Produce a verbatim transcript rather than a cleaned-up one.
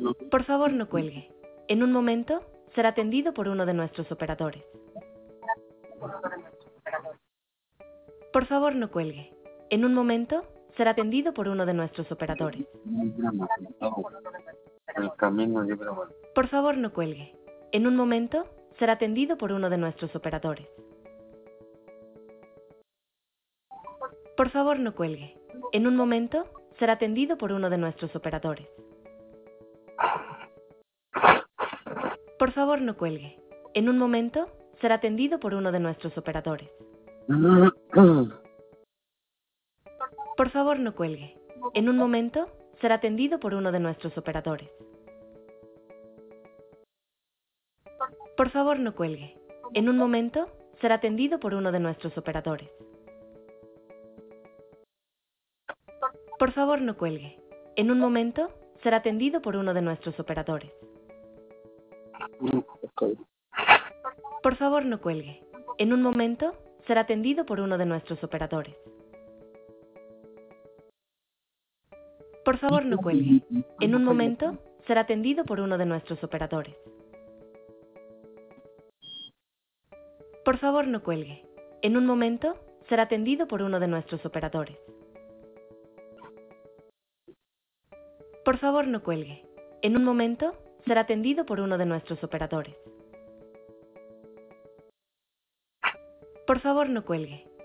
Por favor, no cuelgue. En un momento será atendido por uno de nuestros operadores. Por favor, no cuelgue. En un momento será atendido por uno de nuestros operadores. El camino libre. Por favor, no cuelgue. En un momento será atendido por uno de nuestros operadores. Por favor, no cuelgue. En un momento será atendido por uno de nuestros operadores. Por favor, no cuelgue. En un momento será atendido por uno de nuestros operadores. Por favor, no cuelgue. En un momento será atendido por uno de nuestros operadores. Por favor, no cuelgue. En un momento será atendido por uno de nuestros operadores. Por favor, no cuelgue. En un momento será atendido por uno de nuestros operadores. Por favor, no cuelgue. En un momento será atendido por uno de nuestros operadores. Por favor, no cuelgue. En un momento será atendido por uno de nuestros operadores. Por favor, no cuelgue. En un momento será atendido por uno de nuestros operadores. Por favor, no cuelgue. En un momento será atendido por uno de nuestros operadores. Por favor, no cuelgue.